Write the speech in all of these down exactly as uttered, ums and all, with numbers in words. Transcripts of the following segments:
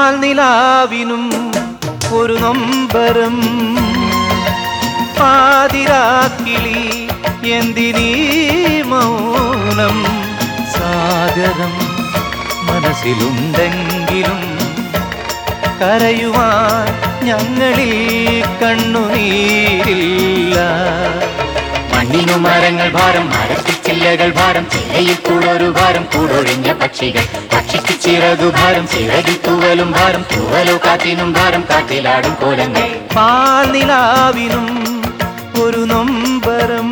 പാൽനിലാവിനും ഒരു നൊമ്പരം പാതിരാക്കിളി എന്തിനീ മൗനം സാഗരം മനസ്സിലുണ്ടെങ്കിലും കരയുവാൻ ഞങ്ങളിൽ കണ്ണുനീരില്ല. മണ്ണിനു മരങ്ങൾ ഭാരം, മരത്തിൽ ചില്ലകൾ ഭാരം, ചില്ലയിൽ കൂടൊരു ഭാരം, കൂടൊഴിഞ്ഞ പക്ഷികൾ പക്ഷിക്ക് ചിറകു ഭാരം, ചിറകിൽ തൂവലും ഭാരം, തൂവലോ കാറ്റിനും ഭാരം, കാറ്റിലാടും കോലങ്ങൾ. പാൽനിലാവിനും ഒരു നൊമ്പരം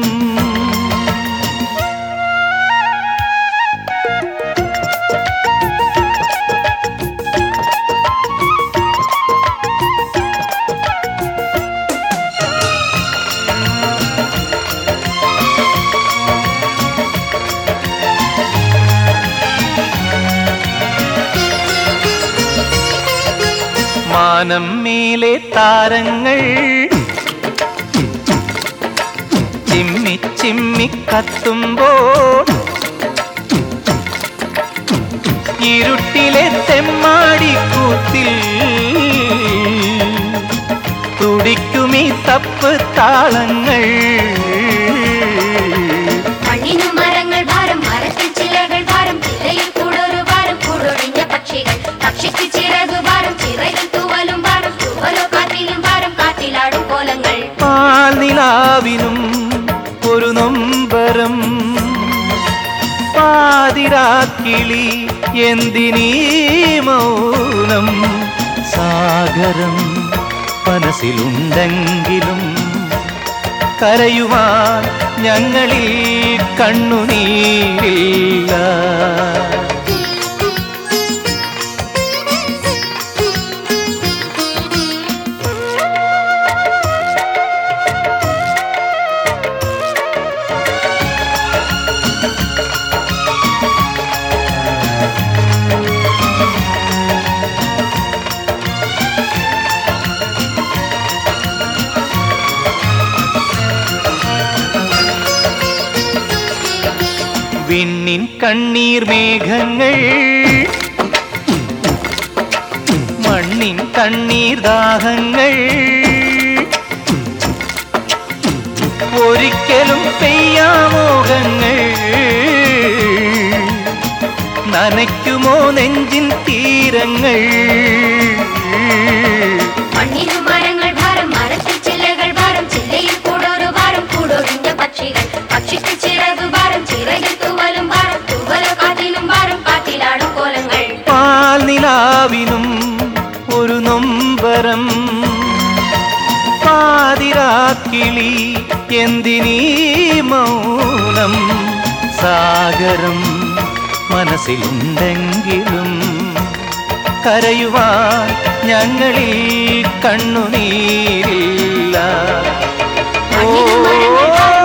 മാനം മേലെ താരങ്ങൾ ചിമ്മി ചിമ്മി കത്തുമ്പോൾ ഇരുട്ടിലെ തെമ്മാടിക്കൂത്തിൽ തുടിക്കുമീ തപ്പ് താളങ്ങൾ. മണ്ണിനു മരങ്ങൾ ഭാരം, മരത്തിൽ ചില്ലകൾ ഭാരം, ചില്ലയിൽ കൂടൊരു ഭാരം, കൂടൊഴിഞ്ഞ പക്ഷികൾ പക്ഷിക്ക് ചിറകു ഭാരം, ചിറകിൽ തൂവലും ഭാരം, തൂവലോ കാറ്റിലും ഭാരം, കാറ്റിലാടും കോലങ്ങൾ. പാൽനിലാവിനും ഒരു നൊമ്പരം പാതിരാക്കിളി എന്തിനീ മൗനം സാഗരം മനസ്സിലുണ്ടെങ്കിലും കരയുവാൻ ഞങ്ങളിൽ കണ്ണുനീരില്ല. വിണ്ണിൻ കണ്ണീർ മേഘങ്ങൾ മണ്ണിൻ കണ്ണീർ ദാഹങ്ങൾ ഒരിക്കലും പെയ്യാമോഹങ്ങൾ നനയ്ക്കുമോ നെഞ്ചിൻ തീരങ്ങൾ. മണ്ണിനു മരങ്ങൾ ഭാരം, മരത്തിൽ ചില്ലകൾ ഭാരം, ചില്ലയിൽ കൂടൊരു ഭാരം, കൂടൊഴിഞ്ഞ പക്ഷികൾ പക്ഷിക്ക് ചിറകു ഭാരം, ചിറകിൽ തൂവലും ഭാരം, തൂവലോ കാറ്റിലും ഭാരം, കാറ്റിലാടും കോലങ്ങൾ. പാൽനിലാവിനും ഒരു നൊമ്പരം പാതിരാക്കിളി എന്തിനീ മൗനം സാഗരം മനസ്സിലുണ്ടെങ്കിലും കരയുവാൻ ഞങ്ങളിൽ കണ്ണുനീരില്ല. മണ്ണിനു മരങ്ങൾ ഭാരം,